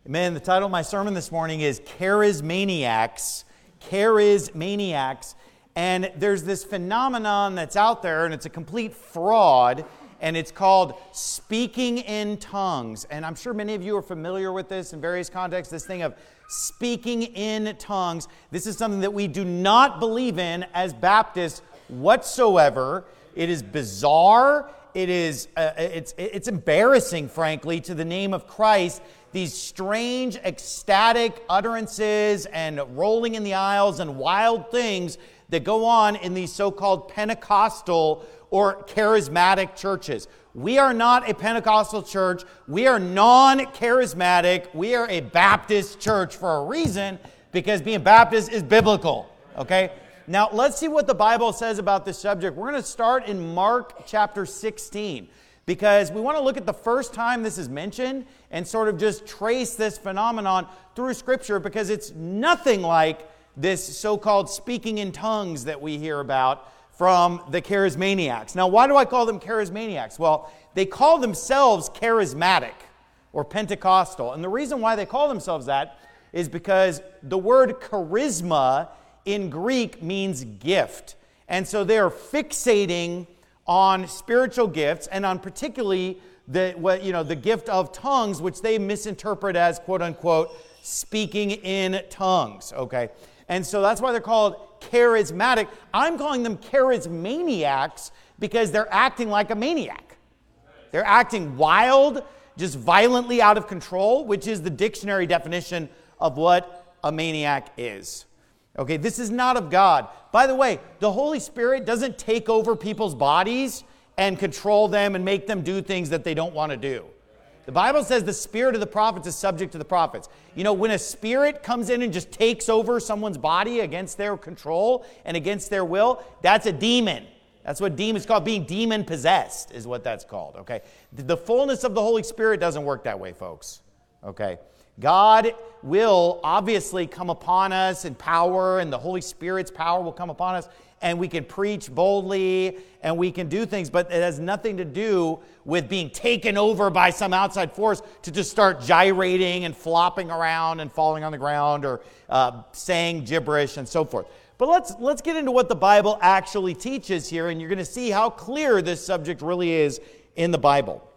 Amen. The title of my sermon this morning is Charismaniacs. Charismaniacs. And there's this phenomenon that's out there, and it's a complete fraud, and it's called speaking in tongues. And I'm sure many of you are familiar with this in various contexts, this thing of speaking in tongues. This is something that we do not believe in as Baptists whatsoever. It is bizarre. It's embarrassing, frankly, to the name of Christ. These strange, ecstatic utterances and rolling in the aisles and wild things that go on in these so-called Pentecostal or charismatic churches. We are not a Pentecostal church. We are non-charismatic. We are a Baptist church for a reason, because being Baptist is biblical, okay? Now, let's see what the Bible says about this subject. We're going to start in Mark chapter 16, because we want to look at the first time this is mentioned and sort of just trace this phenomenon through Scripture, because it's nothing like this so-called speaking in tongues that we hear about from the charismaniacs. Now, why do I call them charismaniacs? Well, they call themselves charismatic or Pentecostal. And the reason why they call themselves that is because the word charisma in Greek means gift. And so they're fixating on spiritual gifts and on particularly the gift of tongues, which they misinterpret as, quote unquote, speaking in tongues. Okay. And so that's why they're called charismatic. I'm calling them charismaniacs because they're acting like a maniac. They're acting wild, just violently out of control, which is the dictionary definition of what a maniac is. Okay, this is not of God. By the way, the Holy Spirit doesn't take over people's bodies and control them and make them do things that they don't want to do. The Bible says the spirit of the prophets is subject to the prophets. You know, when a spirit comes in and just takes over someone's body against their control and against their will, that's a demon. That's what demons called. Being demon possessed is what that's called, okay? The fullness of the Holy Spirit doesn't work that way, folks, okay? God will obviously come upon us in power, and the Holy Spirit's power will come upon us, and we can preach boldly, and we can do things, but it has nothing to do with being taken over by some outside force to just start gyrating and flopping around and falling on the ground or saying gibberish and so forth. But let's get into what the Bible actually teaches here, and you're going to see how clear this subject really is in the Bible.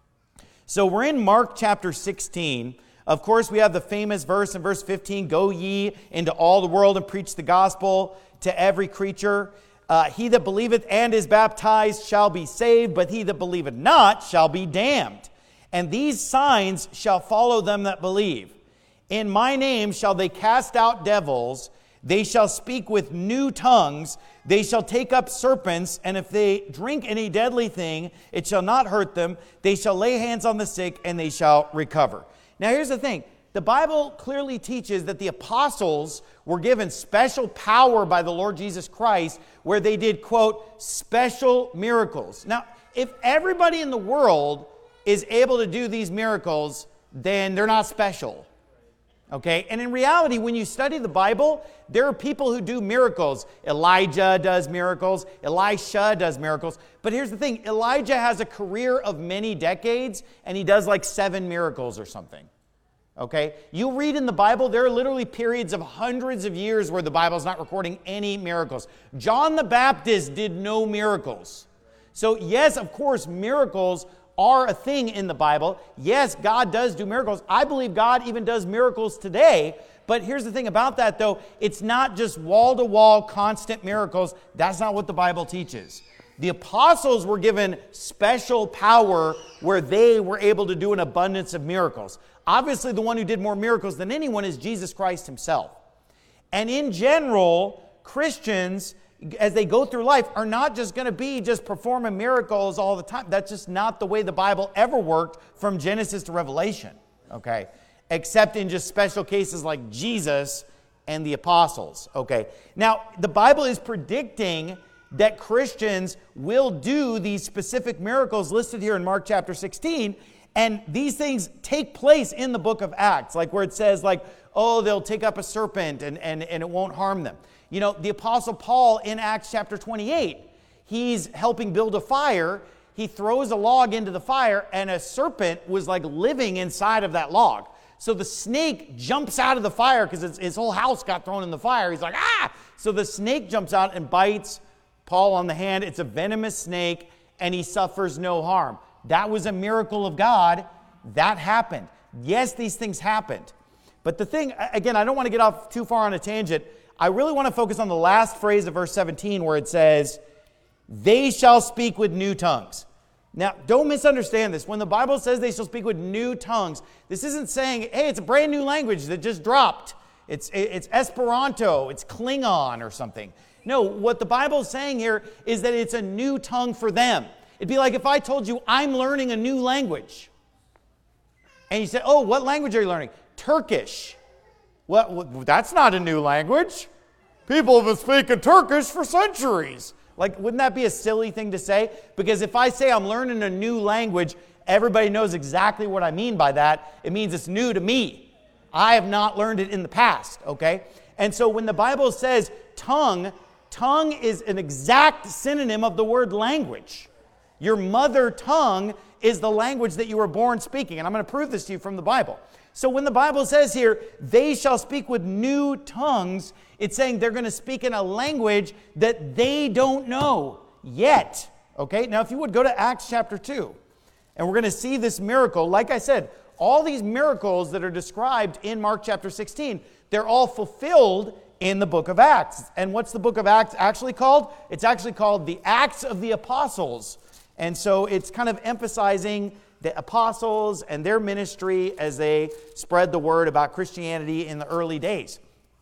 So we're in Mark chapter 16. Of course, we have the famous verse in verse 15, "Go ye into all the world and preach the gospel to every creature. He that believeth and is baptized shall be saved, but he that believeth not shall be damned. And these signs shall follow them that believe. In my name shall they cast out devils. They shall speak with new tongues. They shall take up serpents, and if they drink any deadly thing, it shall not hurt them. They shall lay hands on the sick, and they shall recover." Now here's the thing. The Bible clearly teaches that the apostles were given special power by the Lord Jesus Christ where they did, quote, special miracles. Now, if everybody in the world is able to do these miracles, then they're not special. Okay? And in reality, when you study the Bible, there are people who do miracles. Elijah does miracles. Elisha does miracles. But here's the thing. Elijah has a career of many decades, and he does like 7 miracles or something. Okay? You read in the Bible, there are literally periods of hundreds of years where the Bible is not recording any miracles. John the Baptist did no miracles. So yes, of course, miracles are a thing in the Bible. Yes, God does do miracles. I believe God even does miracles today. But here's the thing about that, though. It's not just wall-to-wall constant miracles. That's not what the Bible teaches. The apostles were given special power where they were able to do an abundance of miracles. Obviously, the one who did more miracles than anyone is Jesus Christ himself. And in general, Christians, as they go through life, are not just going to be just performing miracles all the time. That's just not the way the Bible ever worked from Genesis to Revelation, okay? Except in just special cases like Jesus and the apostles, okay? Now, the Bible is predicting that Christians will do these specific miracles listed here in Mark chapter 16, and these things take place in the book of Acts, like where it says, like, oh, they'll take up a serpent and it won't harm them. You know, the Apostle Paul in Acts chapter 28, he's helping build a fire. He throws a log into the fire, and a serpent was like living inside of that log. So the snake jumps out of the fire because his whole house got thrown in the fire. He's like, ah! So the snake jumps out and bites Paul on the hand. It's a venomous snake, and he suffers no harm. That was a miracle of God. That happened. Yes, these things happened. But the thing, again, I don't want to get off too far on a tangent. I really want to focus on the last phrase of verse 17 where it says, they shall speak with new tongues. Now, don't misunderstand this. When the Bible says they shall speak with new tongues, this isn't saying, hey, it's a brand new language that just dropped. It's Esperanto, it's Klingon or something. No, what the Bible is saying here is that it's a new tongue for them. It'd be like if I told you I'm learning a new language. And you said, oh, what language are you learning? Turkish. Well, that's not a new language. People have been speaking Turkish for centuries. Like, wouldn't that be a silly thing to say? Because if I say I'm learning a new language, everybody knows exactly what I mean by that. It means it's new to me. I have not learned it in the past, okay? And so when the Bible says tongue is an exact synonym of the word language. Your mother tongue is the language that you were born speaking. And I'm going to prove this to you from the Bible. So when the Bible says here, they shall speak with new tongues, it's saying they're going to speak in a language that they don't know yet. Okay, now if you would go to Acts chapter 2, and we're going to see this miracle. Like I said, all these miracles that are described in Mark chapter 16, they're all fulfilled in the book of Acts. And what's the book of Acts actually called? It's actually called the Acts of the Apostles. And so it's kind of emphasizing the apostles and their ministry as they spread the word about Christianity in the early days.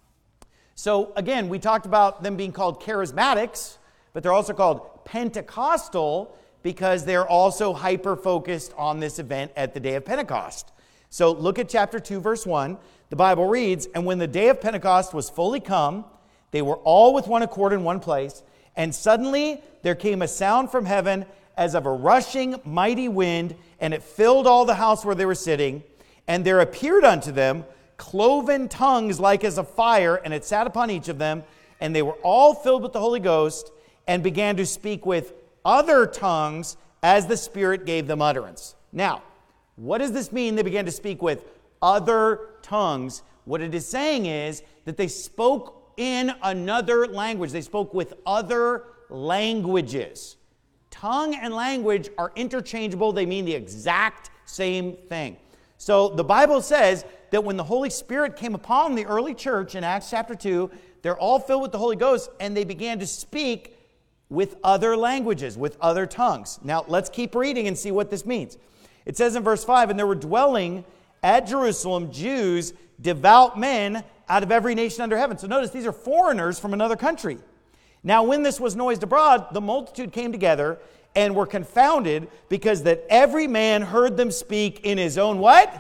So again, we talked about them being called charismatics, but they're also called Pentecostal because they're also hyper-focused on this event at the day of Pentecost. So look at chapter 2, verse 1. The Bible reads, and when the day of Pentecost was fully come, they were all with one accord in one place, and suddenly there came a sound from heaven as of a rushing mighty wind, and it filled all the house where they were sitting. And there appeared unto them cloven tongues like as of fire, and it sat upon each of them. And they were all filled with the Holy Ghost, and began to speak with other tongues as the Spirit gave them utterance. Now, what does this mean? They began to speak with other tongues. What it is saying is that they spoke in another language. They spoke with other languages. Tongue and language are interchangeable. They mean the exact same thing. So the Bible says that when the Holy Spirit came upon the early church in Acts chapter 2, they're all filled with the Holy Ghost, and they began to speak with other languages, with other tongues. Now, let's keep reading and see what this means. It says in verse 5, and there were dwelling at Jerusalem Jews, devout men out of every nation under heaven. So notice these are foreigners from another country. Now, when this was noised abroad, the multitude came together and were confounded because that every man heard them speak in his own what?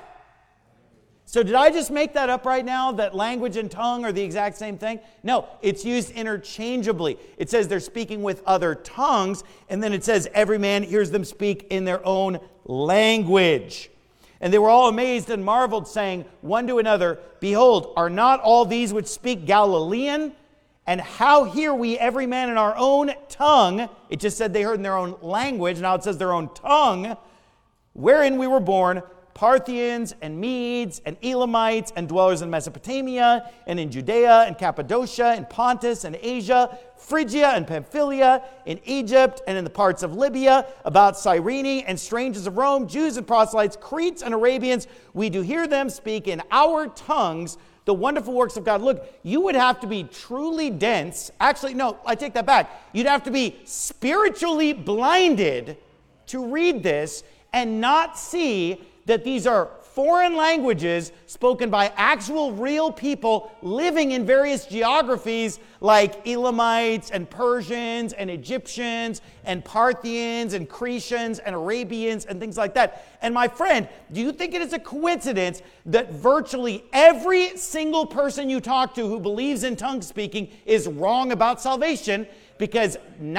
So did I just make that up right now, that language and tongue are the exact same thing? No, it's used interchangeably. It says they're speaking with other tongues, and then it says every man hears them speak in their own language. And they were all amazed and marveled, saying one to another, behold, are not all these which speak Galilean? And how hear we every man in our own tongue? It just said they heard in their own language. Now it says their own tongue, wherein we were born, Parthians and Medes and Elamites and dwellers in Mesopotamia and in Judea and Cappadocia and Pontus and Asia, Phrygia and Pamphylia, in Egypt and in the parts of Libya, about Cyrene and strangers of Rome, Jews and proselytes, Cretes and Arabians. We do hear them speak in our tongues the wonderful works of God. Look, you would have to be truly dense. Actually, no, I take that back. You'd have to be spiritually blinded to read this and not see that these are foreign languages spoken by actual real people living in various geographies like Elamites and Persians and Egyptians and Parthians and Cretians and Arabians and things like that. And my friend, do you think it is a coincidence that virtually every single person you talk to who believes in tongue speaking is wrong about salvation? Because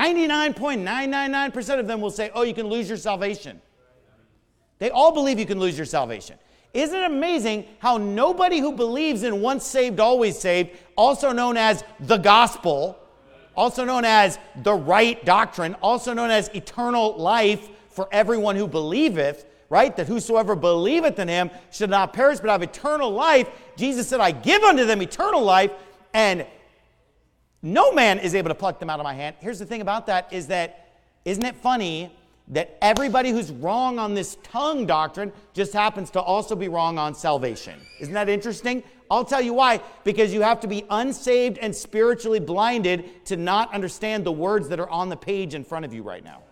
99.999% of them will say, oh, you can lose your salvation. They all believe you can lose your salvation. Isn't it amazing how nobody who believes in once saved, always saved, also known as the gospel, also known as the right doctrine, also known as eternal life for everyone who believeth, right? That whosoever believeth in him should not perish but have eternal life. Jesus said, I give unto them eternal life, and no man is able to pluck them out of my hand. Here's the thing about that is that, isn't it funny that everybody who's wrong on this tongue doctrine just happens to also be wrong on salvation? Isn't that interesting? I'll tell you why. Because you have to be unsaved and spiritually blinded to not understand the words that are on the page in front of you right now.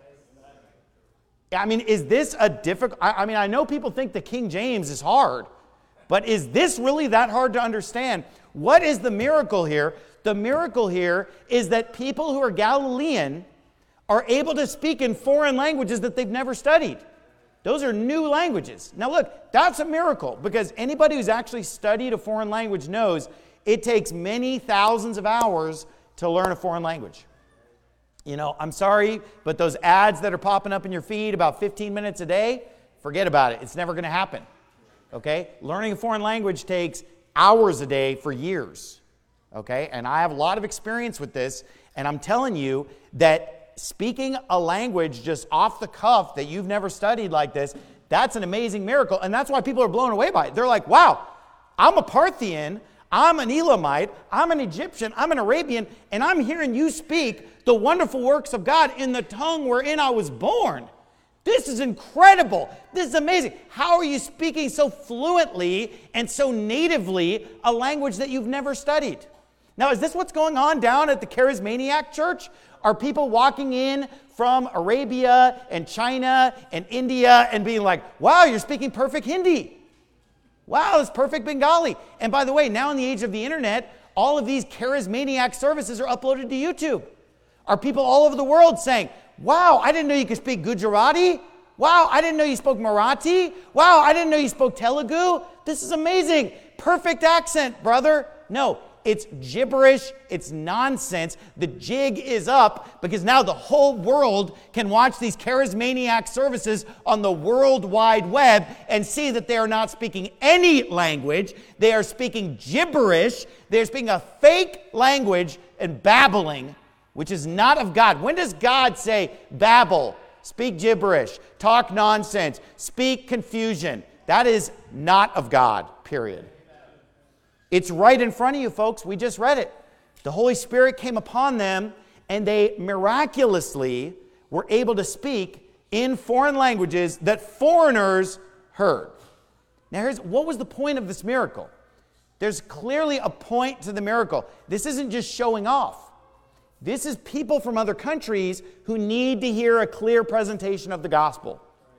I mean, is this a difficult... I know people think the King James is hard, but is this really that hard to understand? What is the miracle here? The miracle here is that people who are Galilean are able to speak in foreign languages that they've never studied. Those are new languages. Now look, that's a miracle, because anybody who's actually studied a foreign language knows it takes many thousands of hours to learn a foreign language. You know, I'm sorry, but those ads that are popping up in your feed about 15 minutes a day, forget about it. It's never going to happen. Okay? Learning a foreign language takes hours a day for years. Okay? And I have a lot of experience with this, and I'm telling you that speaking a language just off the cuff that you've never studied like this, that's an amazing miracle. And that's why people are blown away by it. They're like, wow, I'm a Parthian, I'm an Elamite, I'm an Egyptian, I'm an Arabian, and I'm hearing you speak the wonderful works of God in the tongue wherein I was born. This is incredible. This is amazing. How are you speaking so fluently and so natively a language that you've never studied? Now, is this what's going on down at the Charismaniac Church? Are people walking in from Arabia and China and India and being like, wow, you're speaking perfect Hindi. Wow, it's perfect Bengali. And by the way, now in the age of the internet, all of these Charismaniac services are uploaded to YouTube. Are people all over the world saying, wow, I didn't know you could speak Gujarati. Wow, I didn't know you spoke Marathi. Wow, I didn't know you spoke Telugu. This is amazing. Perfect accent, brother. No. It's gibberish. It's nonsense. The jig is up because now the whole world can watch these Charismaniac services on the World Wide Web and see that they are not speaking any language. They are speaking gibberish. They're speaking a fake language and babbling, which is not of God. When does God say, babble, speak gibberish, talk nonsense, speak confusion? That is not of God, period. It's right in front of you, folks. We just read it. The Holy Spirit came upon them, and they miraculously were able to speak in foreign languages that foreigners heard. Now, what was the point of this miracle? There's clearly a point to the miracle. This isn't just showing off. This is people from other countries who need to hear a clear presentation of the gospel.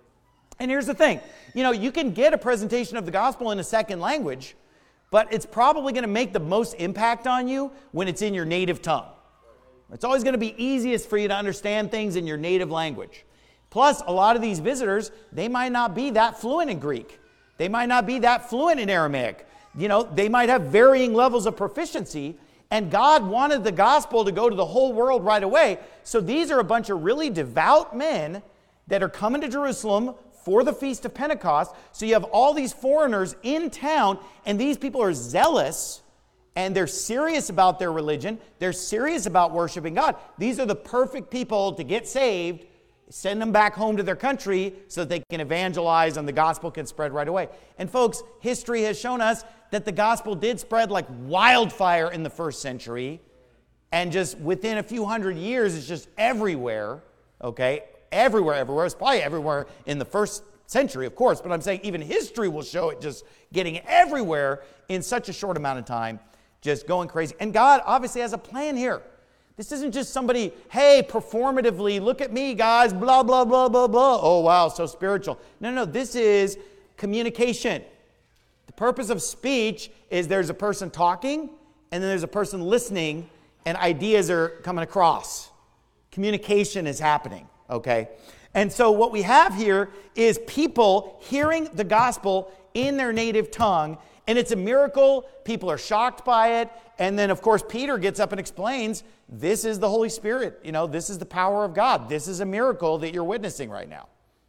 And here's the thing. You can get a presentation of the gospel in a second language, but it's probably going to make the most impact on you when it's in your native tongue. It's always going to be easiest for you to understand things in your native language. Plus, a lot of these visitors, they might not be that fluent in Greek. They might not be that fluent in Aramaic. They might have varying levels of proficiency, and God wanted the gospel to go to the whole world right away. So these are a bunch of really devout men that are coming to Jerusalem for the Feast of Pentecost. So you have all these foreigners in town, and these people are zealous, and they're serious about their religion. They're serious about worshiping God. These are the perfect people to get saved, send them back home to their country so that they can evangelize and the gospel can spread right away. And folks, history has shown us that the gospel did spread like wildfire in the first century, and just within a few hundred years, it's just everywhere, okay? Everywhere. It's probably everywhere in the first century, of course, but I'm saying even history will show it just getting everywhere in such a short amount of time, just going crazy. And God obviously has a plan here. This isn't just somebody, hey, performatively, look at me, guys, blah, blah, blah, blah, blah. Oh, wow, so spiritual. No, this is communication. The purpose of speech is there's a person talking, and then there's a person listening, and ideas are coming across. Communication is happening. Okay, and so what we have here is people hearing the gospel in their native tongue, and it's a miracle. People are shocked by it, and then, of course, Peter gets up and explains, this is the Holy Spirit. This is the power of God. This is a miracle that you're witnessing right now.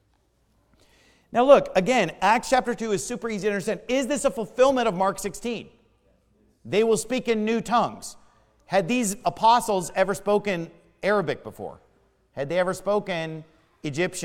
Now, look, again, Acts chapter 2 is super easy to understand. Is this a fulfillment of Mark 16? They will speak in new tongues. Had these apostles ever spoken Arabic before? Had they ever spoken Egyptian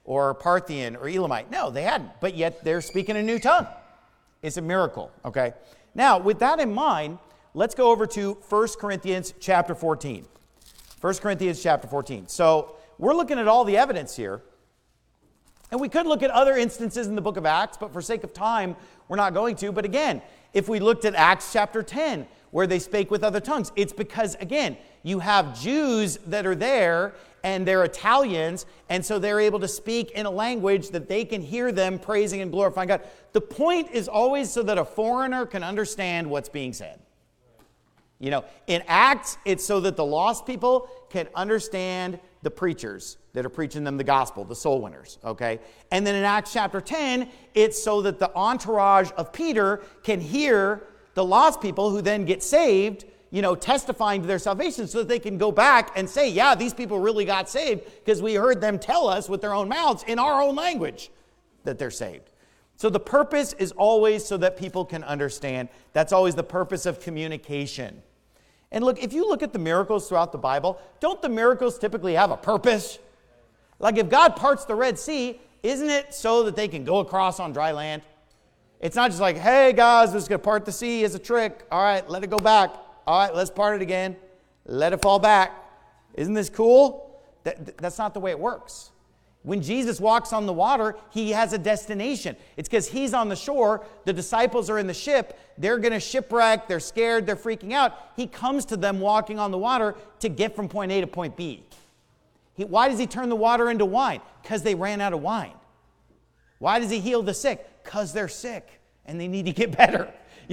or Parthian or Elamite. No, they hadn't, but yet they're speaking a new tongue. It's a miracle, okay? Now, with that in mind, let's go over to 1 Corinthians chapter 14. 1 Corinthians chapter 14. So we're looking at all the evidence here. And we could look at other instances in the book of Acts, but for sake of time, we're not going to. But again, if we looked at Acts chapter 10, where they spake with other tongues, it's because, again, you have Jews that are there, and they're Italians, and so they're able to speak in a language that they can hear them praising and glorifying God. The point is always so that a foreigner can understand what's being said. You know, in Acts, it's so that the lost people can understand the preachers that are preaching them the gospel, the soul winners, okay? And then in Acts chapter 10, it's so that the entourage of Peter can hear the lost people who then get saved, you know, testifying to their salvation so that they can go back and say, yeah, these people really got saved because we heard them tell us with their own mouths in our own language that they're saved. So the purpose is always so that people can understand. That's always the purpose of communication. And look, if you look at the miracles throughout the Bible, don't the miracles typically have a purpose? Like if God parts the Red Sea, isn't it so that they can go across on dry land? It's not just like, hey guys, we're just going to part the sea as a trick. All right, let it go back. All right, let's part it again. Let it fall back. Isn't this cool? That's not the way it works. When Jesus walks on the water, he has a destination. It's because he's on the shore. The disciples are in the ship. They're going to shipwreck. They're scared. They're freaking out. He comes to them walking on the water to get from point A to point B. Why does he turn the water into wine? Because they ran out of wine. Why does he heal the sick? Because they're sick and they need to get better.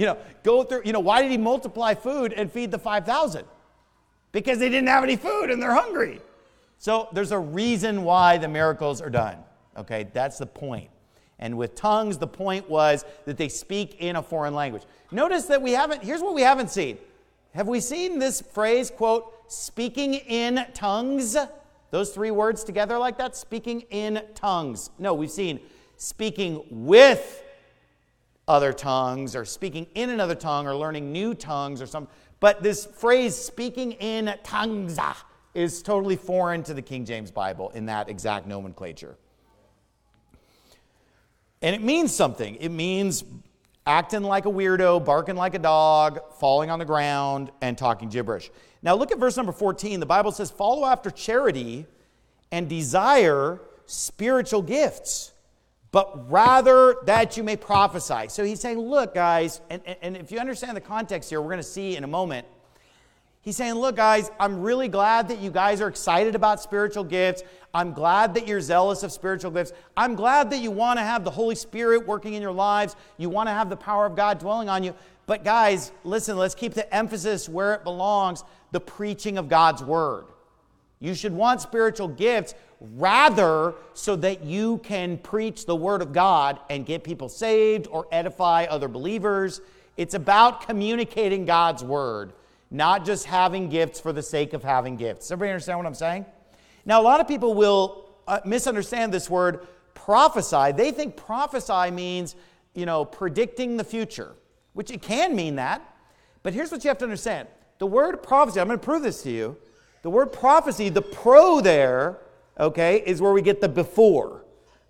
Why did he multiply food and feed the 5,000? Because they didn't have any food and they're hungry. So there's a reason why the miracles are done. Okay, that's the point. And with tongues, the point was that they speak in a foreign language. Notice that here's what we haven't seen. Have we seen this phrase, quote, speaking in tongues? Those three words together like that, speaking in tongues. No, we've seen speaking with other tongues or speaking in another tongue or learning new tongues or something. But this phrase, speaking in tongues, is totally foreign to the King James Bible in that exact nomenclature. And it means something. It means acting like a weirdo, barking like a dog, falling on the ground, and talking gibberish. Now look at verse number 14. The Bible says, follow after charity and desire spiritual gifts, but rather that you may prophesy. So he's saying, look, guys, and if you understand the context here, we're going to see in a moment, he's saying, look, guys, I'm really glad that you guys are excited about spiritual gifts. I'm glad that you're zealous of spiritual gifts. I'm glad that you want to have the Holy Spirit working in your lives. You want to have the power of God dwelling on you. But guys, listen, let's keep the emphasis where it belongs, the preaching of God's word. You should want spiritual gifts rather so that you can preach the word of God and get people saved or edify other believers. It's about communicating God's word, not just having gifts for the sake of having gifts. Everybody understand what I'm saying? Now, a lot of people will misunderstand this word prophesy. They think prophesy means, predicting the future, which it can mean that. But here's what you have to understand. The word prophecy, I'm going to prove this to you. The word prophecy, the pro there, okay, is where we get the before.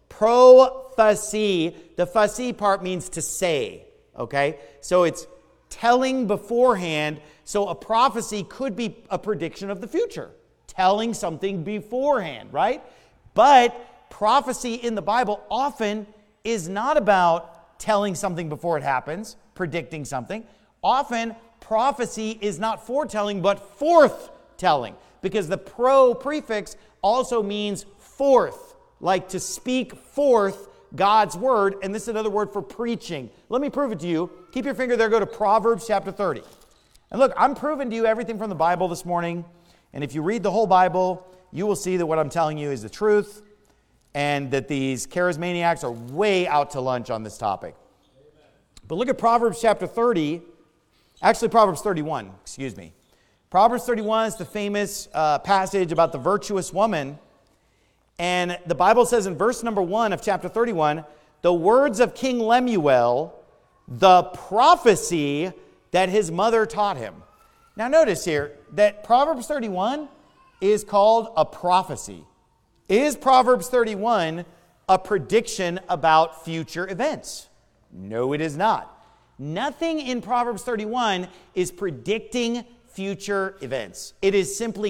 Prophecy, the fussy part means to say, okay? So it's telling beforehand. So a prophecy could be a prediction of the future, telling something beforehand, right? But prophecy in the Bible often is not about telling something before it happens, predicting something. Often prophecy is not foretelling, but forthtelling, because the pro prefix also means forth, like to speak forth God's word, and this is another word for preaching. Let me prove it to you. Keep your finger there, go to Proverbs chapter 30. And look, I'm proving to you everything from the Bible this morning, and if you read the whole Bible, you will see that what I'm telling you is the truth, and that these charismaniacs are way out to lunch on this topic. But look at Proverbs chapter 30, actually Proverbs 31, excuse me. Proverbs 31 is the famous passage about the virtuous woman. And the Bible says in verse number 1 of chapter 31, the words of King Lemuel, the prophecy that his mother taught him. Now notice here that Proverbs 31 is called a prophecy. Is Proverbs 31 a prediction about future events? No, it is not. Nothing in Proverbs 31 is predicting future events. It is simply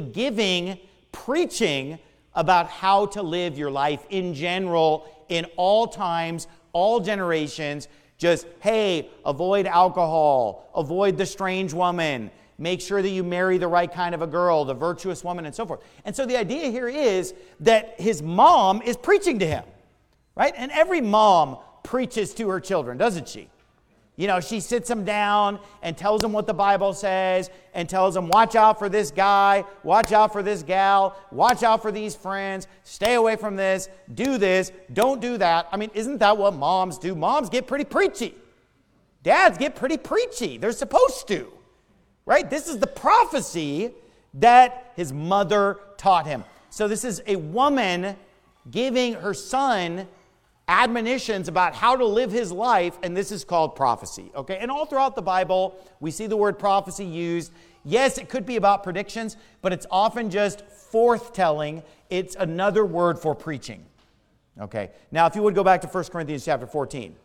preaching about how to live your life in general, in all times, all generations. Just, hey, avoid alcohol, avoid the strange woman, make sure that you marry the right kind of a girl, the virtuous woman, and so forth. And so the idea here is that his mom is preaching to him, right? And every mom preaches to her children, doesn't she? You know, she sits them down and tells them what the Bible says and tells them, watch out for this guy, watch out for this gal, watch out for these friends, stay away from this, do this, don't do that. I mean, isn't that what moms do? Moms get pretty preachy. Dads get pretty preachy. They're supposed to, right? This is the prophecy that his mother taught him. So this is a woman giving her son admonitions about how to live his life, and this is called prophecy, okay? And all throughout the Bible, we see the word prophecy used. Yes, it could be about predictions, but it's often just forthtelling. It's another word for preaching, okay? Now, if you would go back to 1 Corinthians chapter 14.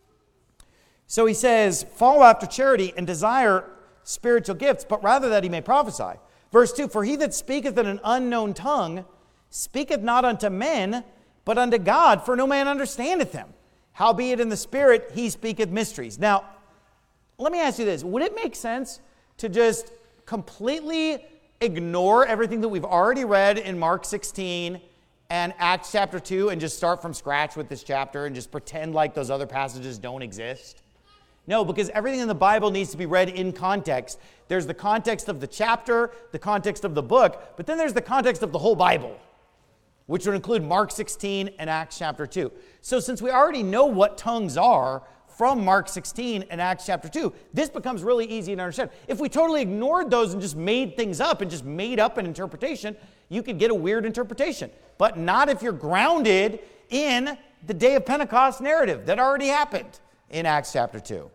So he says, follow after charity and desire spiritual gifts, but rather that he may prophesy. Verse 2, for he that speaketh in an unknown tongue speaketh not unto men, but unto God, for no man understandeth him. Howbeit in the Spirit he speaketh mysteries. Now, let me ask you this. Would it make sense to just completely ignore everything that we've already read in Mark 16 and Acts chapter 2 and just start from scratch with this chapter and just pretend like those other passages don't exist? No, because everything in the Bible needs to be read in context. There's the context of the chapter, the context of the book, but then there's the context of the whole Bible, which would include Mark 16 and Acts chapter 2. So since we already know what tongues are from Mark 16 and Acts chapter 2, this becomes really easy to understand. If we totally ignored those and just made things up and just made up an interpretation, you could get a weird interpretation. But not if you're grounded in the day of Pentecost narrative that already happened in Acts chapter 2.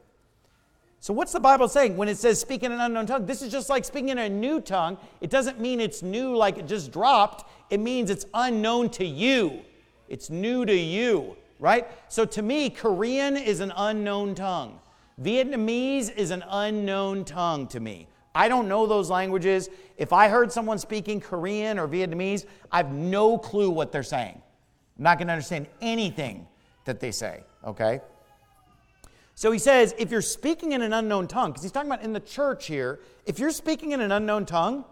So what's the Bible saying when it says speak in an unknown tongue? This is just like speaking in a new tongue. It doesn't mean it's new like it just dropped. It means it's unknown to you. It's new to you, right? So to me, Korean is an unknown tongue. Vietnamese is an unknown tongue to me. I don't know those languages. If I heard someone speaking Korean or Vietnamese, I have no clue what they're saying. I'm not going to understand anything that they say, okay? So he says, if you're speaking in an unknown tongue, because he's talking about in the church here, if you're speaking in an unknown tongue,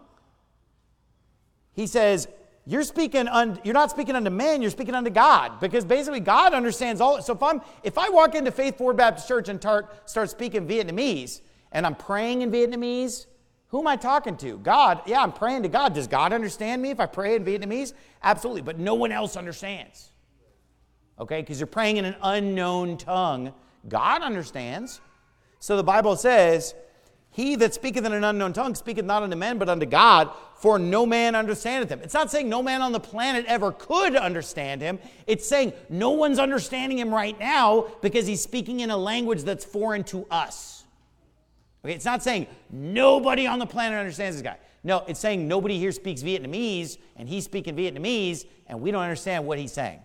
he says, you're not speaking unto men, you're speaking unto God, because basically God understands all. So if I walk into Faith Forward Baptist Church and start speaking Vietnamese, and I'm praying in Vietnamese, who am I talking to? God. Yeah, I'm praying to God. Does God understand me if I pray in Vietnamese? Absolutely, but no one else understands. Okay, because you're praying in an unknown tongue. God understands. So the Bible says, he that speaketh in an unknown tongue speaketh not unto men, but unto God, for no man understandeth him. It's not saying no man on the planet ever could understand him. It's saying no one's understanding him right now because he's speaking in a language that's foreign to us. Okay, it's not saying nobody on the planet understands this guy. No, it's saying nobody here speaks Vietnamese, and he's speaking Vietnamese, and we don't understand what he's saying.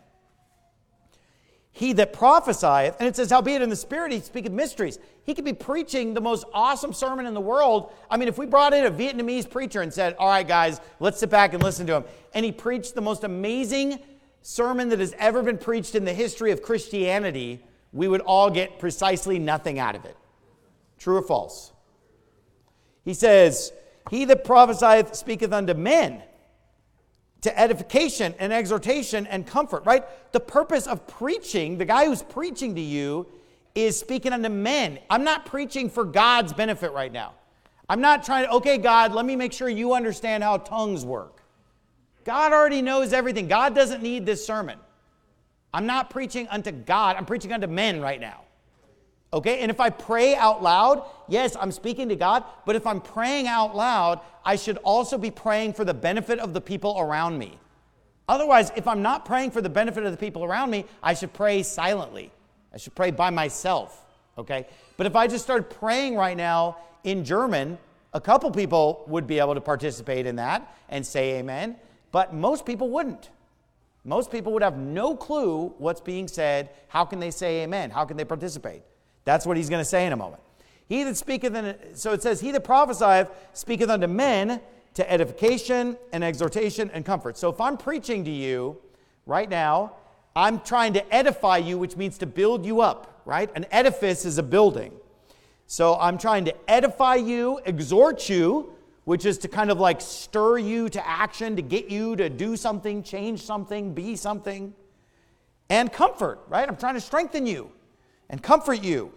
He that prophesieth, and it says, howbeit in the Spirit he speaketh mysteries. He could be preaching the most awesome sermon in the world. I mean, if we brought in a Vietnamese preacher and said, all right, guys, let's sit back and listen to him, and he preached the most amazing sermon that has ever been preached in the history of Christianity, we would all get precisely nothing out of it. True or false? He says, he that prophesieth speaketh unto men, to edification and exhortation and comfort, right? The purpose of preaching, the guy who's preaching to you is speaking unto men. I'm not preaching for God's benefit right now. I'm not trying to, okay, God, let me make sure you understand how tongues work. God already knows everything. God doesn't need this sermon. I'm not preaching unto God. I'm preaching unto men right now. Okay, and if I pray out loud, yes, I'm speaking to God, but if I'm praying out loud, I should also be praying for the benefit of the people around me. Otherwise, if I'm not praying for the benefit of the people around me, I should pray silently. I should pray by myself, okay? But if I just started praying right now in German, a couple people would be able to participate in that and say amen, but most people wouldn't. Most people would have no clue what's being said. How can they say amen? How can they participate? That's what he's going to say in a moment. He that speaketh, so it says, he that prophesieth speaketh unto men to edification and exhortation and comfort. So if I'm preaching to you right now, I'm trying to edify you, which means to build you up, right? An edifice is a building. So I'm trying to edify you, exhort you, which is to kind of like stir you to action, to get you to do something, change something, be something. And comfort, right? I'm trying to strengthen you and comfort you.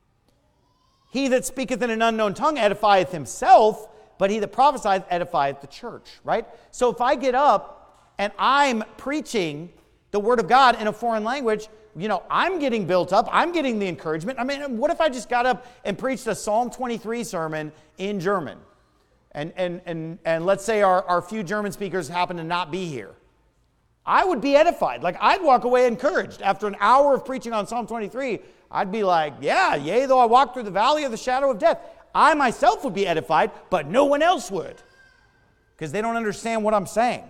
He that speaketh in an unknown tongue edifieth himself, but he that prophesieth edifieth the church, right? So if I get up and I'm preaching the word of God in a foreign language, I'm getting built up. I'm getting the encouragement. I mean, what if I just got up and preached a Psalm 23 sermon in German? And let's say our few German speakers happen to not be here. I would be edified. Like, I'd walk away encouraged. After an hour of preaching on Psalm 23, I'd be like, yeah, yea, though I walk through the valley of the shadow of death. I myself would be edified, but no one else would, because they don't understand what I'm saying.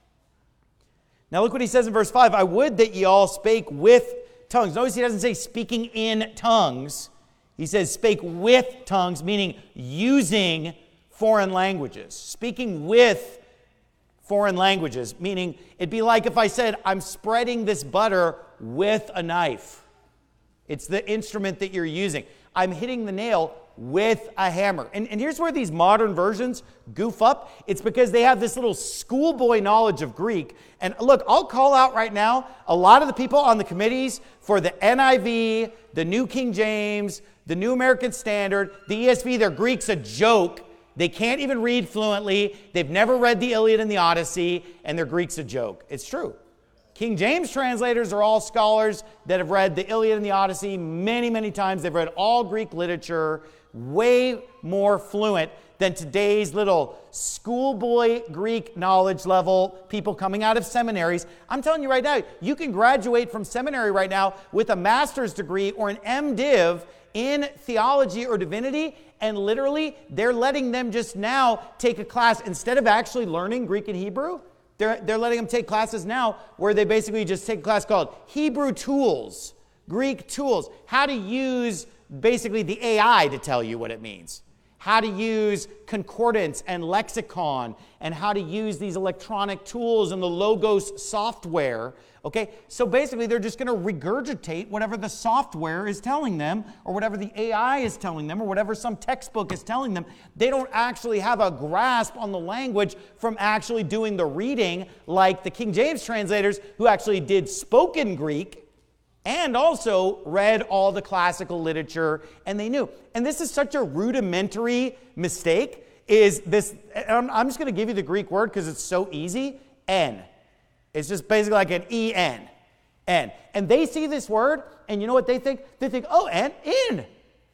Now look what he says in verse 5. I would that ye all spake with tongues. Notice he doesn't say speaking in tongues. He says spake with tongues, meaning using foreign languages. Speaking with foreign languages, meaning it'd be like if I said, I'm spreading this butter with a knife. It's the instrument that you're using. I'm hitting the nail with a hammer. And here's where these modern versions goof up. It's because they have this little schoolboy knowledge of Greek. And look, I'll call out right now, a lot of the people on the committees for the NIV, the New King James, the New American Standard, the ESV, their Greek's a joke. They can't even read fluently. They've never read the Iliad and the Odyssey, and their Greek's a joke. It's true. King James translators are all scholars that have read the Iliad and the Odyssey many, many times. They've read all Greek literature, way more fluent than today's little schoolboy Greek knowledge level people coming out of seminaries. I'm telling you right now, you can graduate from seminary right now with a master's degree or an MDiv in theology or divinity, and literally they're letting them just now take a class instead of actually learning Greek and Hebrew. They're letting them take classes now where they basically just take a class called Hebrew Tools, Greek Tools, how to use basically the AI to tell you what it means, how to use concordance and lexicon, and how to use these electronic tools and the Logos software. Okay, so basically they're just going to regurgitate whatever the software is telling them, or whatever the AI is telling them, or whatever some textbook is telling them. They don't actually have a grasp on the language from actually doing the reading like the King James translators, who actually did spoken Greek and also read all the classical literature, and they knew. And this is such a rudimentary mistake, is this, I'm just going to give you the Greek word because it's so easy, en. It's just basically like an E-N, en. And they see this word, and you know what they think? They think, oh, en, in.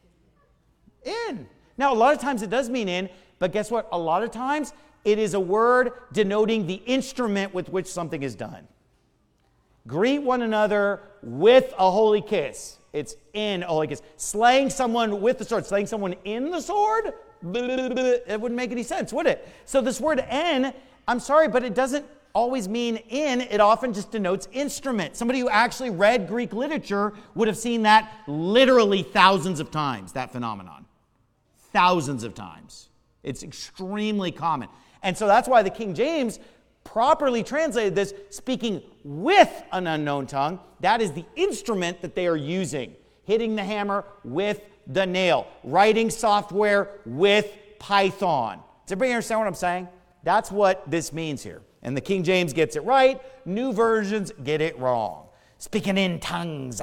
In. Now, a lot of times it does mean in, but guess what? A lot of times it is a word denoting the instrument with which something is done. Greet one another with a holy kiss. It's in a holy kiss. Slaying someone with the sword, slaying someone in the sword? It wouldn't make any sense, would it? So this word en, I'm sorry, but it doesn't always mean in. It often just denotes instrument. Somebody who actually read Greek literature would have seen that literally thousands of times, that phenomenon. Thousands of times. It's extremely common. And so that's why the King James properly translated this, speaking with an unknown tongue. That is the instrument that they are using. Hitting the hammer with the nail. Writing software with Python. Does everybody understand what I'm saying? That's what this means here. And the King James gets it right. New versions get it wrong. Speaking in tongues.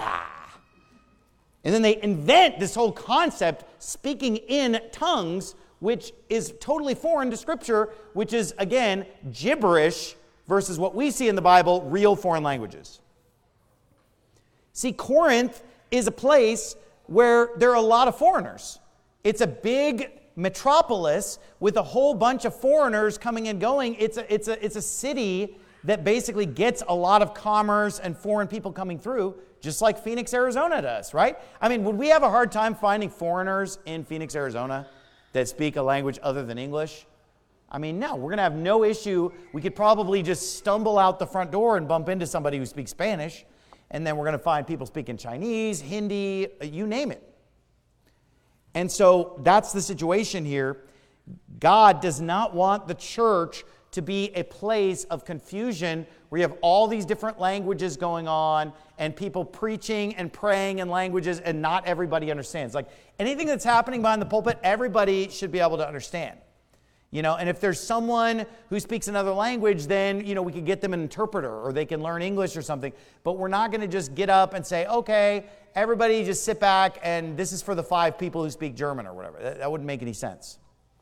And then they invent this whole concept, speaking in tongues, which is totally foreign to Scripture, which is, again, gibberish versus what we see in the Bible, real foreign languages. See, Corinth is a place where there are a lot of foreigners. It's a big metropolis with a whole bunch of foreigners coming and going. It's a city that basically gets a lot of commerce and foreign people coming through, just like Phoenix, Arizona does, right? I mean, would we have a hard time finding foreigners in Phoenix, Arizona that speak a language other than English? I mean, no, we're going to have no issue. We could probably just stumble out the front door and bump into somebody who speaks Spanish, and then we're going to find people speaking Chinese, Hindi, you name it. And so that's the situation here. God does not want the church to be a place of confusion where you have all these different languages going on and people preaching and praying in languages and not everybody understands. Like anything that's happening behind the pulpit, everybody should be able to understand. And if there's someone who speaks another language, then, we could get them an interpreter or they can learn English or something. But we're not going to just get up and say, okay, everybody just sit back and this is for the 5 people who speak German or whatever. That wouldn't make any sense.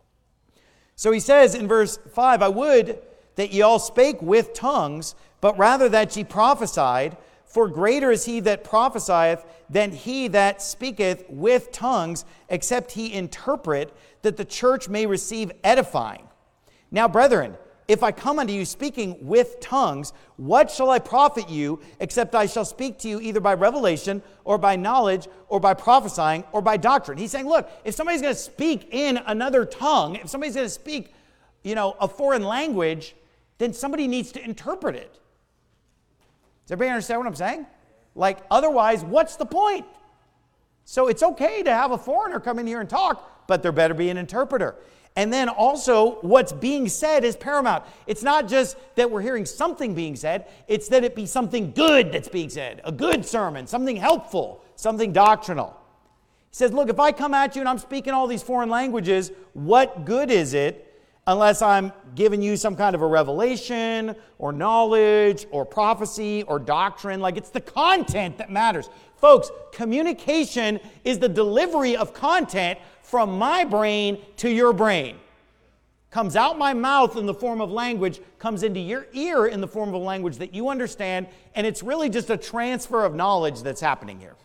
So he says in verse 5, I would that ye all spake with tongues, but rather that ye prophesied. For greater is he that prophesieth than he that speaketh with tongues, except he interpret, that the church may receive edifying. Now, brethren, if I come unto you speaking with tongues, what shall I profit you, except I shall speak to you either by revelation, or by knowledge, or by prophesying, or by doctrine? He's saying, look, if somebody's going to speak in another tongue, if somebody's going to speak, a foreign language, then somebody needs to interpret it. Does everybody understand what I'm saying? Like, otherwise, what's the point? So it's okay to have a foreigner come in here and talk, but there better be an interpreter. And then also, what's being said is paramount. It's not just that we're hearing something being said, it's that it be something good that's being said, a good sermon, something helpful, something doctrinal. He says, look, if I come at you and I'm speaking all these foreign languages, what good is it unless I'm giving you some kind of a revelation or knowledge or prophecy or doctrine? Like, it's the content that matters. Folks, communication is the delivery of content from my brain to your brain. Comes out my mouth in the form of language, comes into your ear in the form of a language that you understand, and it's really just a transfer of knowledge that's happening here.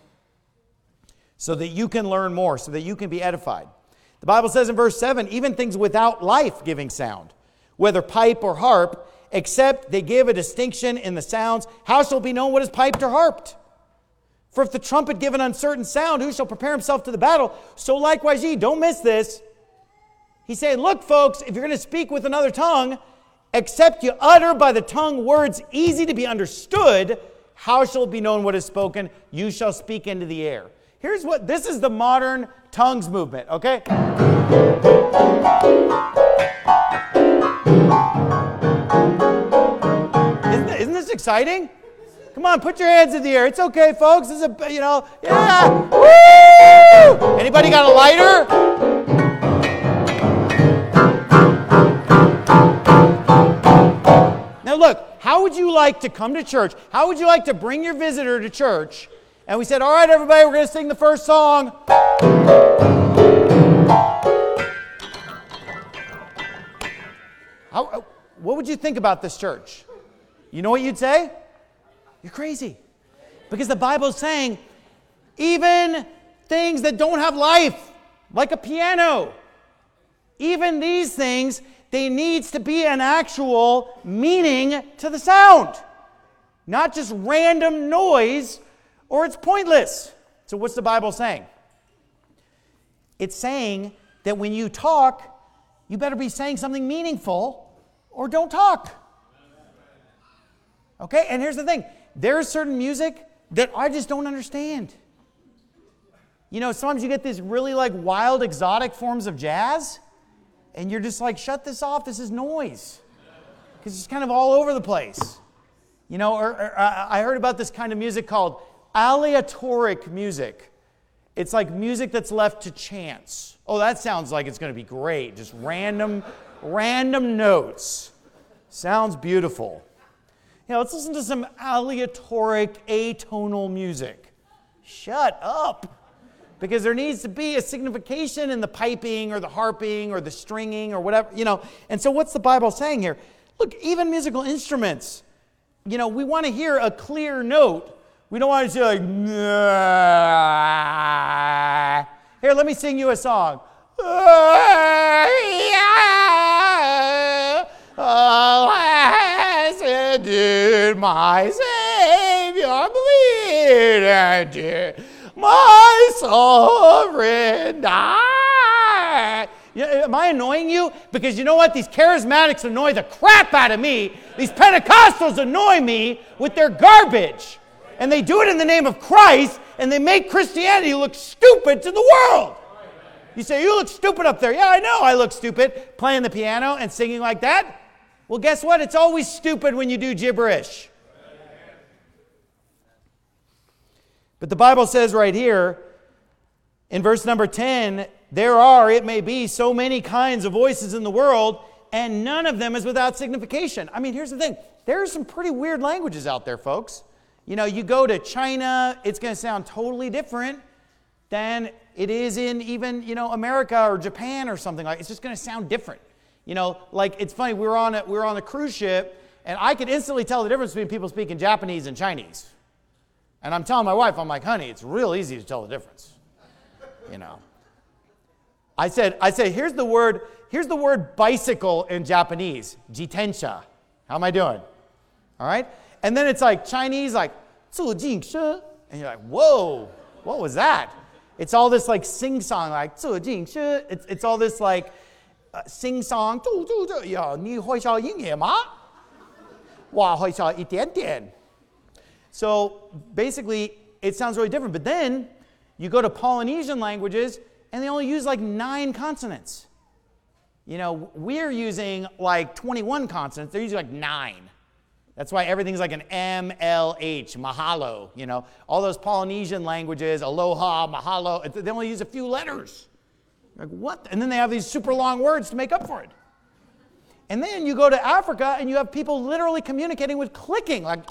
So that you can learn more, so that you can be edified. The Bible says in verse 7, even things without life giving sound, whether pipe or harp, except they give a distinction in the sounds, how shall it be known what is piped or harped? For if the trumpet give an uncertain sound, who shall prepare himself to the battle? So likewise ye, don't miss this. He's saying, look, folks, if you're going to speak with another tongue, except you utter by the tongue words easy to be understood, how shall it be known what is spoken? You shall speak into the air. This is the modern tongues movement, okay? Isn't this exciting? Come on, put your hands in the air. It's okay, folks. This is yeah. Woo! Anybody got a lighter? Now look, how would you like to come to church? How would you like to bring your visitor to church? And we said, all right, everybody, we're going to sing the first song. What would you think about this church? You know what you'd say? You're crazy. Because the Bible's saying, even things that don't have life, like a piano, even these things, there needs to be an actual meaning to the sound. Not just random noise, or it's pointless. So what's the Bible saying? It's saying that when you talk, you better be saying something meaningful, or don't talk. Okay, and here's the thing. There's certain music that I just don't understand. Sometimes you get these really wild, exotic forms of jazz, and you're just like, shut this off, this is noise. Because it's kind of all over the place. I heard about this kind of music called aleatoric music. It's like music that's left to chance. Oh, that sounds like it's going to be great. Just random notes. Sounds beautiful. Let's listen to some aleatoric, atonal music. Shut up. Because there needs to be a signification in the piping or the harping or the stringing or whatever, And so what's the Bible saying here? Look, even musical instruments, we want to hear a clear note. We don't want to say nah. Here, let me sing you a song. Blessed did my Savior bleed, and did my sovereign die. am I annoying you? Because you know what? These charismatics annoy the crap out of me. These Pentecostals annoy me with their garbage. And they do it in the name of Christ, and they make Christianity look stupid to the world. You say, you look stupid up there. Yeah, I know I look stupid playing the piano and singing like that. Well, guess what? It's always stupid when you do gibberish. But the Bible says right here, in verse number 10, there are, it may be, so many kinds of voices in the world, and none of them is without signification. I mean, here's the thing. There are some pretty weird languages out there, folks. You know, you go to China, it's going to sound totally different than it is in even, America or Japan or something like that. It's just going to sound different. Like, it's funny, we were on a cruise ship, and I could instantly tell the difference between people speaking Japanese and Chinese. And I'm telling my wife, I'm like, honey, it's real easy to tell the difference. I said, here's the word bicycle in Japanese, jitensha. How am I doing? All right? And then it's like Chinese, like, 自进车. And you're like, whoa, what was that? It's all this like sing-song, like, 自进车. It's all this like sing-song. 你会说英语吗? 我会说一点点. So basically, it sounds really different. But then you go to Polynesian languages, and they only use like 9 consonants. We're using like 21 consonants. They're using like 9. That's why everything's like an MLH, mahalo. All those Polynesian languages, aloha, mahalo, they only use a few letters. Like, what? And then they have these super long words to make up for it. And then you go to Africa, and you have people literally communicating with clicking, like,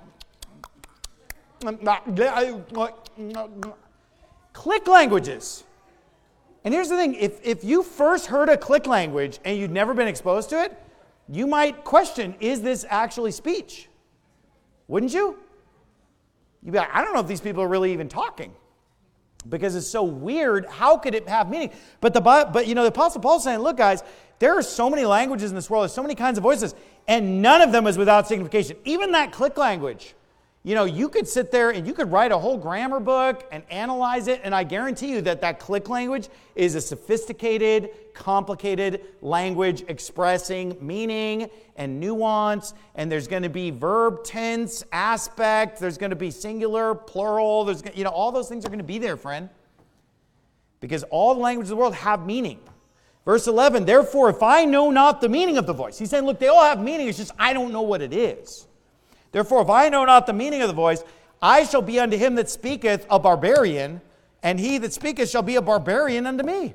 click languages. And here's the thing, if you first heard a click language and you'd never been exposed to it, you might question, is this actually speech? Wouldn't you? You'd be like, I don't know if these people are really even talking. Because it's so weird, how could it have meaning? But the Apostle Paul's saying, look guys, there are so many languages in this world, there's so many kinds of voices, and none of them is without signification. Even that click language. You could sit there and you could write a whole grammar book and analyze it, and I guarantee you that click language is a sophisticated, complicated language expressing meaning and nuance, and there's going to be verb, tense, aspect, there's going to be singular, plural, there's all those things are going to be there, friend. Because all the languages of the world have meaning. Verse 11, therefore, if I know not the meaning of the voice. He's saying, look, they all have meaning, it's just I don't know what it is. Therefore, if I know not the meaning of the voice, I shall be unto him that speaketh a barbarian, and he that speaketh shall be a barbarian unto me.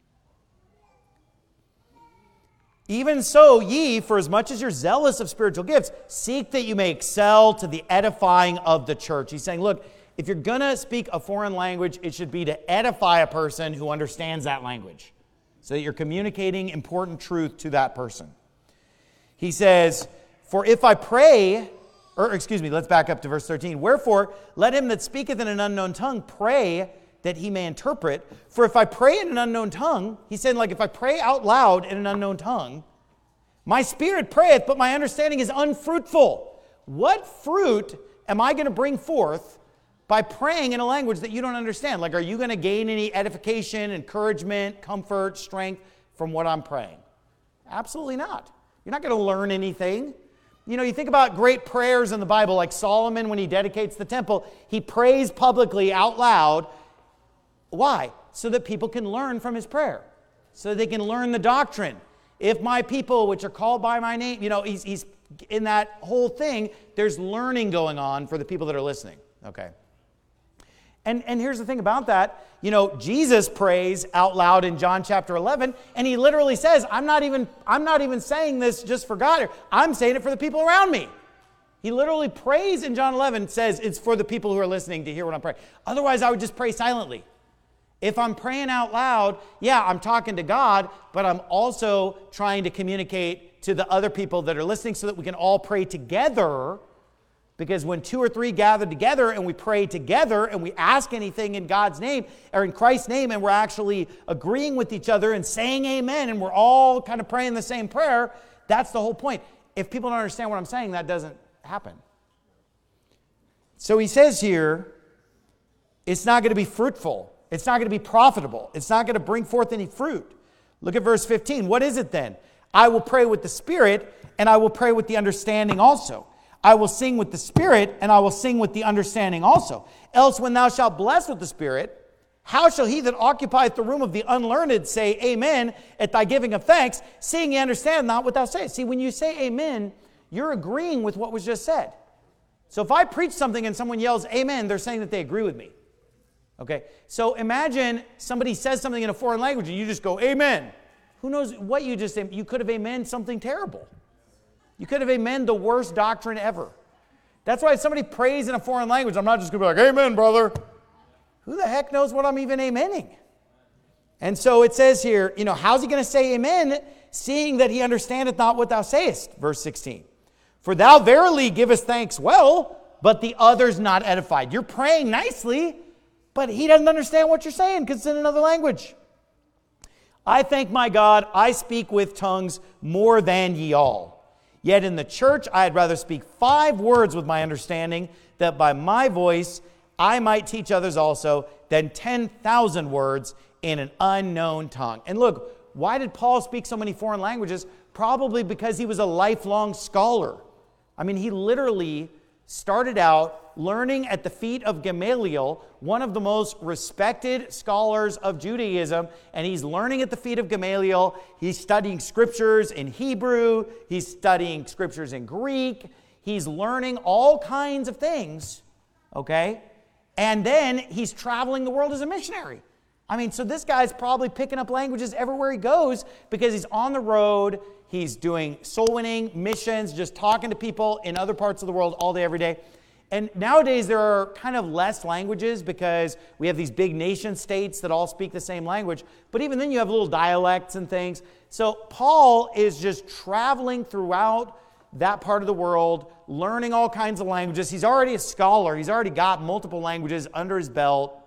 Even so, ye, for as much as you're zealous of spiritual gifts, seek that you may excel to the edifying of the church. He's saying, look, if you're going to speak a foreign language, it should be to edify a person who understands that language, so that you're communicating important truth to that person. He says, for if I pray... let's back up to verse 13. Wherefore, let him that speaketh in an unknown tongue pray that he may interpret. For if I pray in an unknown tongue, he said, like if I pray out loud in an unknown tongue, my spirit prayeth, but my understanding is unfruitful. What fruit am I going to bring forth by praying in a language that you don't understand? Like, are you going to gain any edification, encouragement, comfort, strength from what I'm praying? Absolutely not. You're not going to learn anything. You think about great prayers in the Bible, like Solomon when he dedicates the temple, he prays publicly out loud. Why? So that people can learn from his prayer. So they can learn the doctrine. If my people, which are called by my name, he's in that whole thing, there's learning going on for the people that are listening. Okay. And here's the thing about that. Jesus prays out loud in John chapter 11, and he literally says, I'm not even saying this just for God. I'm saying it for the people around me. He literally prays in John 11, says it's for the people who are listening to hear what I'm praying. Otherwise, I would just pray silently. If I'm praying out loud, yeah, I'm talking to God, but I'm also trying to communicate to the other people that are listening so that we can all pray together. Because when 2 or 3 gather together and we pray together and we ask anything in God's name or in Christ's name, and we're actually agreeing with each other and saying amen, and we're all kind of praying the same prayer, that's the whole point. If people don't understand what I'm saying, that doesn't happen. So he says here, it's not going to be fruitful. It's not going to be profitable. It's not going to bring forth any fruit. Look at verse 15. What is it then? I will pray with the Spirit, and I will pray with the understanding also. I will sing with the Spirit, and I will sing with the understanding also. Else when thou shalt bless with the Spirit, how shall he that occupieth the room of the unlearned say amen at thy giving of thanks, seeing ye understand not what thou sayest? See, when you say amen, you're agreeing with what was just said. So if I preach something and someone yells amen, they're saying that they agree with me. Okay? So imagine somebody says something in a foreign language and you just go amen. Who knows what you just said? You could have amen something terrible. You could have amen the worst doctrine ever. That's why if somebody prays in a foreign language, I'm not just going to be like, amen, brother. Who the heck knows what I'm even amening? And so it says here, how's he going to say amen, seeing that he understandeth not what thou sayest? Verse 16. For thou verily givest thanks well, but the other's not edified. You're praying nicely, but he doesn't understand what you're saying because it's in another language. I thank my God, I speak with tongues more than ye all. Yet in the church I had rather speak 5 words with my understanding, that by my voice I might teach others also, than 10,000 words in an unknown tongue. And look, why did Paul speak so many foreign languages? Probably because he was a lifelong scholar. I mean, he literally started out learning at the feet of Gamaliel, one of the most respected scholars of Judaism, and he's learning at the feet of Gamaliel. He's studying scriptures in Hebrew. He's studying scriptures in Greek. He's learning all kinds of things, okay? And then he's traveling the world as a missionary. I mean, so this guy's probably picking up languages everywhere he goes because he's on the road. He's doing soul winning missions, just talking to people in other parts of the world all day, every day. And nowadays there are kind of less languages because we have these big nation states that all speak the same language. But even then you have little dialects and things. So Paul is just traveling throughout that part of the world, learning all kinds of languages. He's already a scholar. He's already got multiple languages under his belt,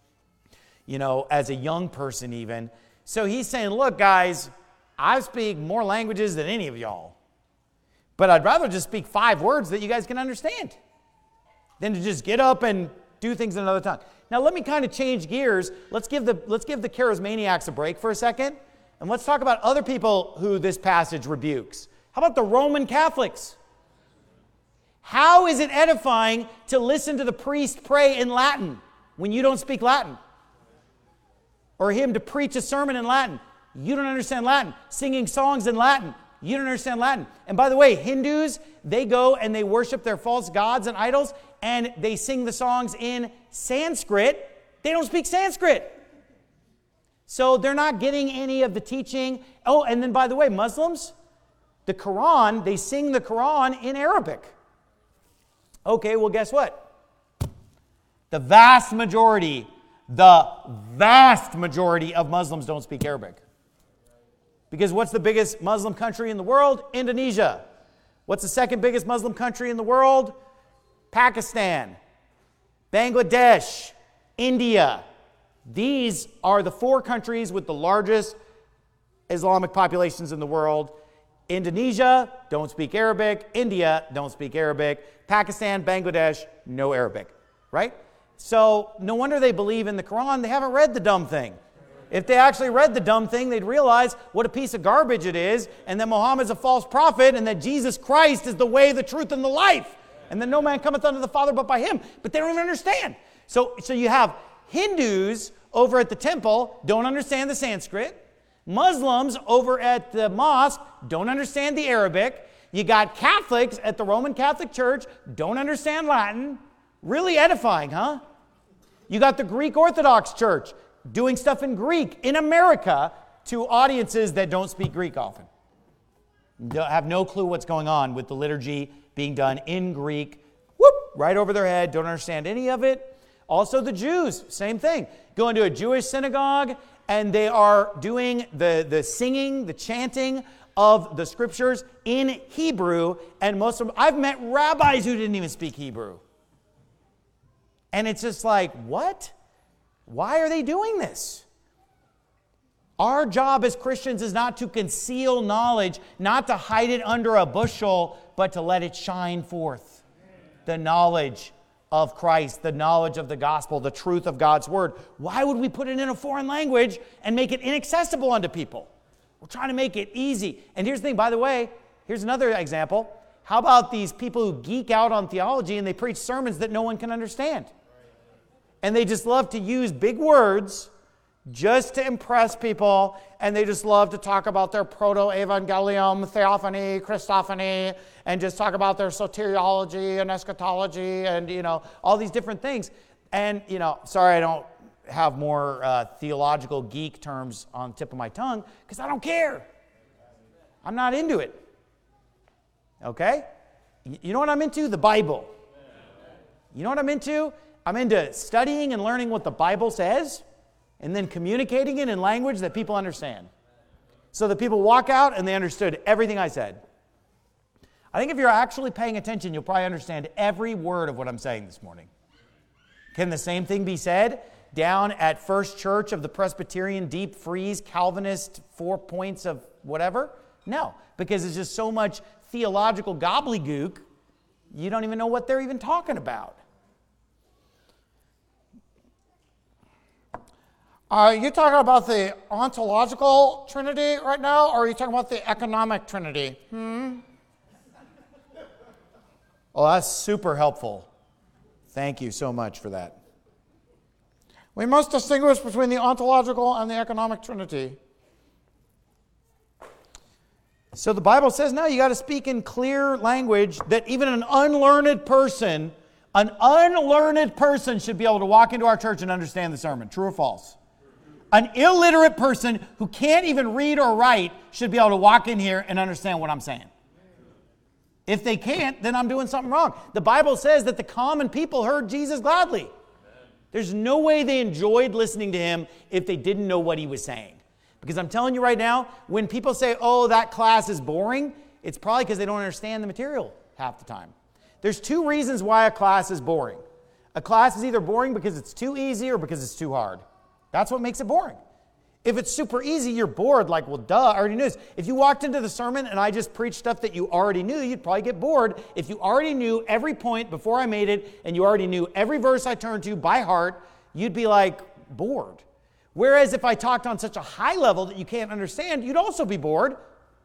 as a young person even. So he's saying, look, guys, I speak more languages than any of y'all. But I'd rather just speak 5 words that you guys can understand than to just get up and do things in another tongue. Now let me kind of change gears. Let's give the charismaniacs a break for a second. And let's talk about other people who this passage rebukes. How about the Roman Catholics? How is it edifying to listen to the priest pray in Latin when you don't speak Latin? Or him to preach a sermon in Latin. You don't understand Latin. Singing songs in Latin. You don't understand Latin. And by the way, Hindus, they go and they worship their false gods and idols, and they sing the songs in Sanskrit. They don't speak Sanskrit. So they're not getting any of the teaching. Oh, and then by the way, Muslims, the Quran, they sing the Quran in Arabic. Okay, well, guess what? The vast majority of Muslims don't speak Arabic. Because what's the biggest Muslim country in the world? Indonesia. What's the second biggest Muslim country in the world? Pakistan, Bangladesh, India. These are the 4 countries with the largest Islamic populations in the world. Indonesia, don't speak Arabic. India, don't speak Arabic. Pakistan, Bangladesh, no Arabic. Right? So no wonder they believe in the Quran. They haven't read the dumb thing. If they actually read the dumb thing, they'd realize what a piece of garbage it is, and that Muhammad's a false prophet, and that Jesus Christ is the way, the truth, and the life, and that no man cometh unto the Father but by him. But they don't even understand. So you have Hindus over at the temple, don't understand the Sanskrit. Muslims over at the mosque don't understand the Arabic. You got Catholics at the Roman Catholic Church, don't understand Latin. Really edifying, huh? You got the Greek Orthodox Church doing stuff in Greek in America to audiences that don't speak Greek often. Have no clue what's going on with the liturgy being done in Greek. Whoop, right over their head, don't understand any of it. Also the Jews, same thing. Go into a Jewish synagogue and they are doing the singing, the chanting of the scriptures in Hebrew. And most of them, I've met rabbis who didn't even speak Hebrew. And it's just like, what? Why are they doing this? Our job as Christians is not to conceal knowledge, not to hide it under a bushel, but to let it shine forth. The knowledge of Christ, the knowledge of the gospel, the truth of God's word. Why would we put it in a foreign language and make it inaccessible unto people? We're trying to make it easy. And here's the thing, by the way, here's another example. How about these people who geek out on theology and they preach sermons that no one can understand? And they just love to use big words just to impress people, and they just love to talk about their proto-evangelium, theophany, Christophany, and just talk about their soteriology and eschatology and, all these different things. And, sorry I don't have more theological geek terms on the tip of my tongue, because I don't care. I'm not into it. Okay? You know what I'm into? The Bible. You know what I'm into? I'm into studying and learning what the Bible says, and then communicating it in language that people understand. So that people walk out and they understood everything I said. I think if you're actually paying attention, you'll probably understand every word of what I'm saying this morning. Can the same thing be said down at First Church of the Presbyterian Deep Freeze Calvinist 4 points of whatever? No, because it's just so much theological gobbledygook, you don't even know what they're even talking about. Are you talking about the ontological Trinity right now, or are you talking about the economic Trinity? Oh, that's super helpful. Thank you so much for that. We must distinguish between the ontological and the economic Trinity. So the Bible says, no, you got to speak in clear language that even an unlearned person should be able to walk into our church and understand the sermon. True or false? An illiterate person who can't even read or write should be able to walk in here and understand what I'm saying. If they can't, then I'm doing something wrong. The Bible says that the common people heard Jesus gladly. There's no way they enjoyed listening to him if they didn't know what he was saying. Because I'm telling you right now, when people say, oh, that class is boring, it's probably because they don't understand the material half the time. There's two reasons why a class is boring. A class is either boring because it's too easy or because it's too hard. That's what makes it boring. If it's super easy, you're bored, like, well, duh, I already knew this. If you walked into the sermon and I just preached stuff that you already knew, you'd probably get bored. If you already knew every point before I made it and you already knew every verse I turned to by heart, you'd be like bored. Whereas if I talked on such a high level that you can't understand, you'd also be bored.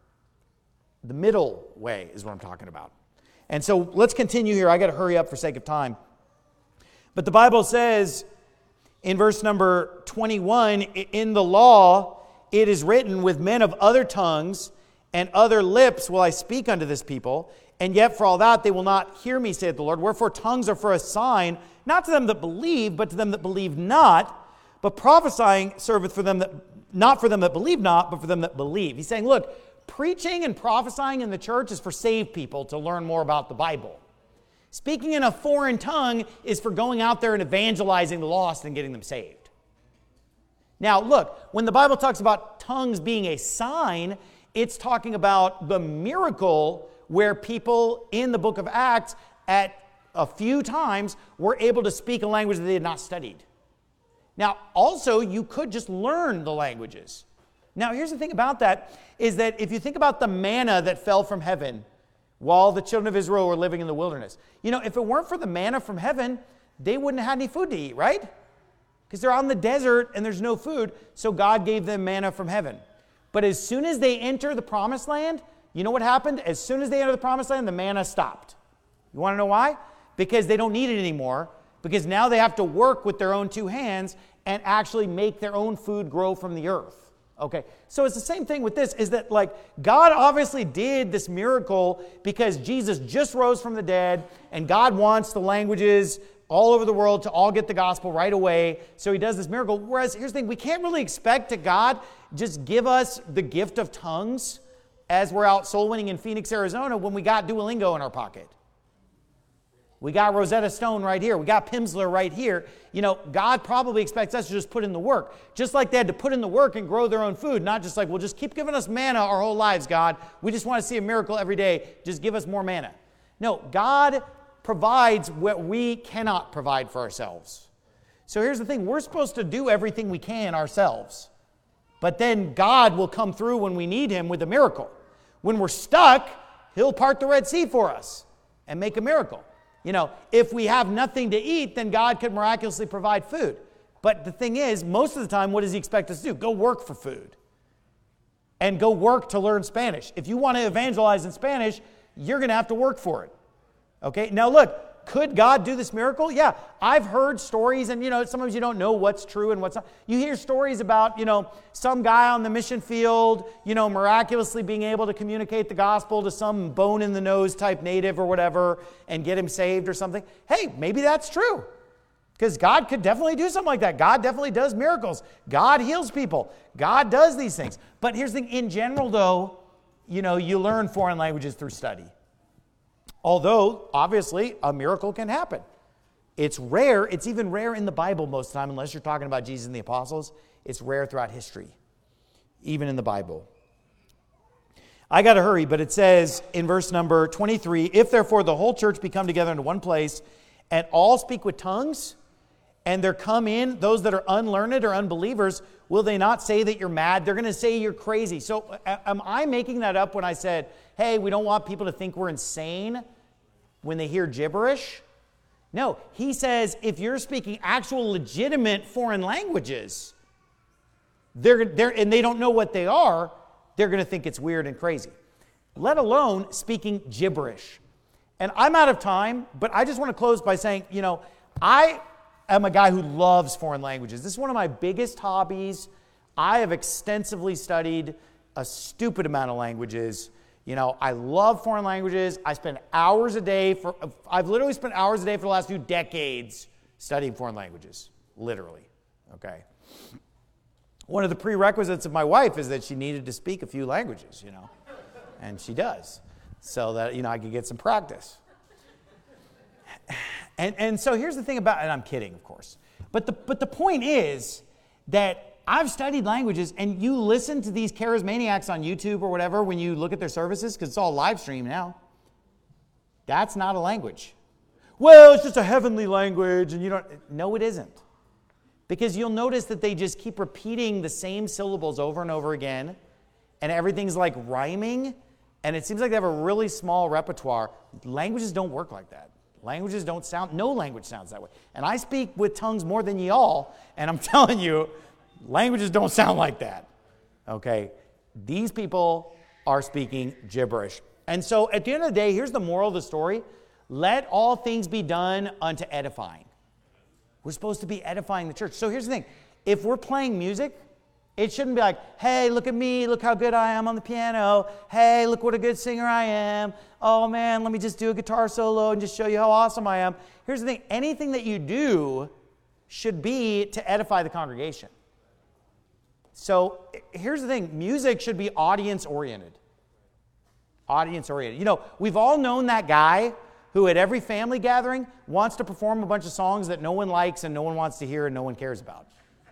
The middle way is what I'm talking about. And so let's continue here. I got to hurry up for sake of time. But the Bible says in verse number 21, in the law it is written, with men of other tongues and other lips will I speak unto this people, and yet for all that they will not hear me, saith the Lord. Wherefore tongues are for a sign, not to them that believe, but to them that believe not. But prophesying serveth for them that, not for them that believe not, but for them that believe. He's saying, look, preaching and prophesying in the church is for saved people to learn more about the Bible. Speaking in a foreign tongue is for going out there and evangelizing the lost and getting them saved. Now, look, when the Bible talks about tongues being a sign, it's talking about the miracle where people in the book of Acts at a few times were able to speak a language that they had not studied. Now, also, you could just learn the languages. Now, here's the thing about that, is that if you think about the manna that fell from heaven while the children of Israel were living in the wilderness, if it weren't for the manna from heaven, they wouldn't have had any food to eat, right? Because they're out in the desert and there's no food, so God gave them manna from heaven. But as soon as they enter the promised land, you know what happened? As soon as they enter the promised land, the manna stopped. You want to know why? Because they don't need it anymore. Because now they have to work with their own two hands and actually make their own food grow from the earth. Okay, so it's the same thing with this, is that God obviously did this miracle because Jesus just rose from the dead, and God wants the languages all over the world to all get the gospel right away. So he does this miracle. Whereas here's the thing, we can't really expect that God just give us the gift of tongues as we're out soul winning in Phoenix, Arizona, when we got Duolingo in our pocket. We got Rosetta Stone right here. We got Pimsleur right here. God probably expects us to just put in the work. Just like they had to put in the work and grow their own food. Not just like, well, just keep giving us manna our whole lives, God. We just want to see a miracle every day. Just give us more manna. No, God provides what we cannot provide for ourselves. So here's the thing. We're supposed to do everything we can ourselves. But then God will come through when we need him with a miracle. When we're stuck, he'll part the Red Sea for us and make a miracle. If we have nothing to eat, then God could miraculously provide food. But the thing is, most of the time, what does he expect us to do? Go work for food. and go work to learn Spanish. If you want to evangelize in Spanish, you're going to have to work for it. Okay? Now look, could God do this miracle? Yeah. I've heard stories, and sometimes you don't know what's true and what's not. You hear stories about, some guy on the mission field, miraculously being able to communicate the gospel to some bone-in-the-nose type native or whatever and get him saved or something. Hey, maybe that's true. Because God could definitely do something like that. God definitely does miracles. God heals people. God does these things. But here's the thing. In general, though, you learn foreign languages through study. Although, obviously, a miracle can happen. It's rare. It's even rare in the Bible most of the time, unless you're talking about Jesus and the apostles. It's rare throughout history, even in the Bible. I got to hurry, but it says in verse number 23, if therefore the whole church be come together into one place, and all speak with tongues, and there come in those that are unlearned or unbelievers, will they not say that you're mad? They're going to say you're crazy. So am I making that up when I said, hey, we don't want people to think we're insane when they hear gibberish? No, he says if you're speaking actual legitimate foreign languages, and they don't know what they are, they're going to think it's weird and crazy, let alone speaking gibberish. And I'm out of time, but I just want to close by saying, I am a guy who loves foreign languages. This is one of my biggest hobbies. I have extensively studied a stupid amount of languages. I love foreign languages. I've literally spent hours a day for the last few decades studying foreign languages. Literally. Okay. One of the prerequisites of my wife is that she needed to speak a few languages, and she does, so that, I could get some practice. And so here's the thing about, and I'm kidding, of course, but the point is that I've studied languages, and you listen to these charismaniacs on YouTube or whatever when you look at their services, because it's all live stream now. That's not a language. Well, it's just a heavenly language, and no, it isn't. Because you'll notice that they just keep repeating the same syllables over and over again, and everything's like rhyming, and it seems like they have a really small repertoire. Languages don't work like that. Languages don't sound, no language sounds that way. And I speak with tongues more than ye all, and I'm telling you, languages don't sound like that. Okay? These people are speaking gibberish. And so at the end of the day, here's the moral of the story. Let all things be done unto edifying. We're supposed to be edifying the church. So here's the thing. If we're playing music, it shouldn't be like, hey, look at me. Look how good I am on the piano. Hey, look what a good singer I am. Oh, man, let me just do a guitar solo and just show you how awesome I am. Here's the thing. Anything that you do should be to edify the congregation. So here's the thing. Music should be audience-oriented. Audience-oriented. We've all known that guy who at every family gathering wants to perform a bunch of songs that no one likes and no one wants to hear and no one cares about.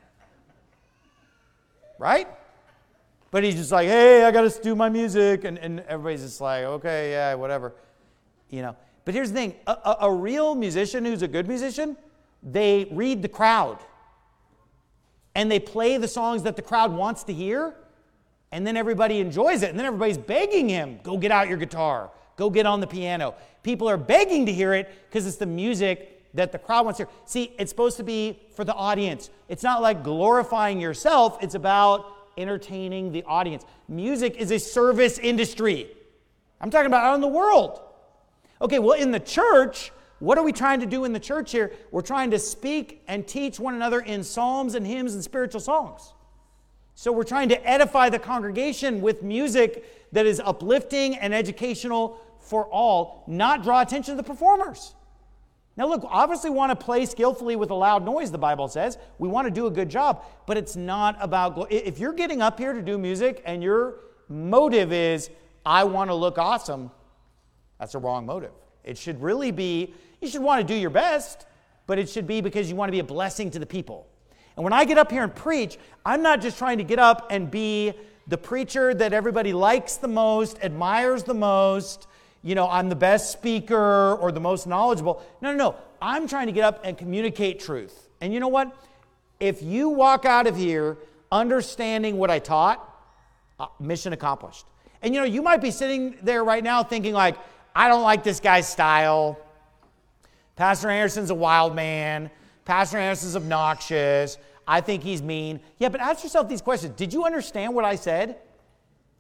Right? But he's just like, hey, I got to do my music. And everybody's just like, okay, yeah, whatever. But here's the thing. A real musician who's a good musician, they read the crowd. And they play the songs that the crowd wants to hear. And then everybody enjoys it. And then everybody's begging him, go get out your guitar. Go get on the piano. People are begging to hear it because it's the music that the crowd wants to hear. See, it's supposed to be for the audience. It's not like glorifying yourself. It's about entertaining the audience. Music is a service industry. I'm talking about out in the world. Okay, well, in the church, what are we trying to do in the church here? We're trying to speak and teach one another in psalms and hymns and spiritual songs. So we're trying to edify the congregation with music that is uplifting and educational for all, not draw attention to the performers. Now look, obviously we want to play skillfully with a loud noise, the Bible says. We want to do a good job, but it's not about, if you're getting up here to do music and your motive is, I want to look awesome, that's a wrong motive. It should really be, you should want to do your best, but it should be because you want to be a blessing to the people. And when I get up here and preach, I'm not just trying to get up and be the preacher that everybody likes the most, admires the most, I'm the best speaker or the most knowledgeable. No. I'm trying to get up and communicate truth. And you know what? If you walk out of here understanding what I taught, mission accomplished. And you might be sitting there right now thinking like, I don't like this guy's style. Pastor Anderson's a wild man. Pastor Anderson's obnoxious. I think he's mean. Yeah, but ask yourself these questions. Did you understand what I said?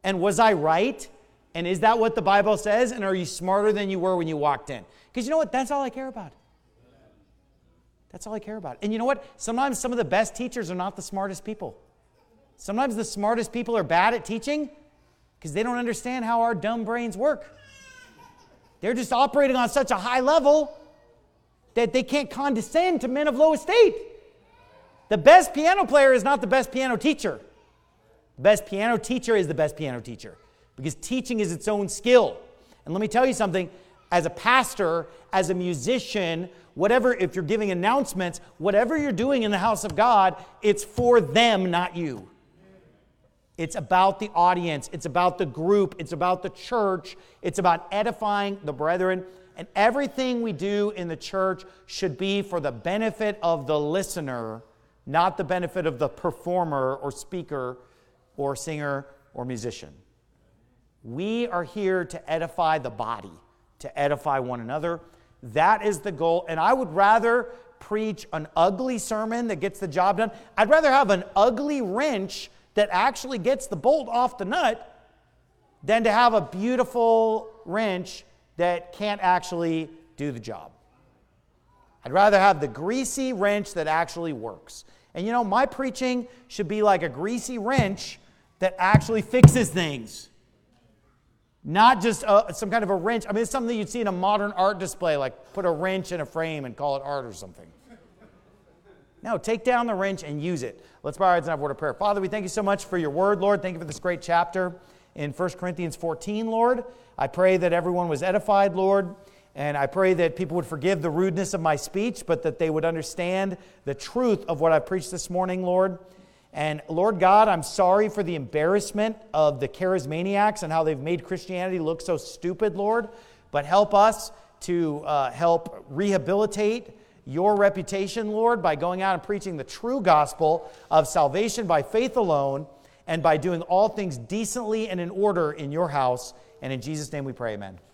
And was I right? And is that what the Bible says? And are you smarter than you were when you walked in? Because you know what? That's all I care about. That's all I care about. And you know what? Sometimes some of the best teachers are not the smartest people. Sometimes the smartest people are bad at teaching because they don't understand how our dumb brains work. They're just operating on such a high level that they can't condescend to men of low estate. The best piano player is not the best piano teacher. The best piano teacher is the best piano teacher because teaching is its own skill. And let me tell you something, as a pastor, as a musician, whatever, if you're giving announcements, whatever you're doing in the house of God, it's for them, not you. It's about the audience. It's about the group. It's about the church. It's about edifying the brethren. And everything we do in the church should be for the benefit of the listener, not the benefit of the performer or speaker or singer or musician. We are here to edify the body, to edify one another. That is the goal. And I would rather preach an ugly sermon that gets the job done. I'd rather have an ugly wrench that actually gets the bolt off the nut than to have a beautiful wrench that can't actually do the job. I'd rather have the greasy wrench that actually works. And you know, my preaching should be like a greasy wrench that actually fixes things. Not just some kind of a wrench. I mean, it's something you'd see in a modern art display, like put a wrench in a frame and call it art or something. No, take down the wrench and use it. Let's bow our heads and have a word of prayer. Father, we thank you so much for your word, Lord. Thank you for this great chapter in 1 Corinthians 14, Lord. I pray that everyone was edified, Lord. And I pray that people would forgive the rudeness of my speech, but that they would understand the truth of what I preached this morning, Lord. And Lord God, I'm sorry for the embarrassment of the charismaniacs and how they've made Christianity look so stupid, Lord. But help us to help rehabilitate your reputation, Lord, by going out and preaching the true gospel of salvation by faith alone and by doing all things decently and in order in your house. And in Jesus' name we pray, amen.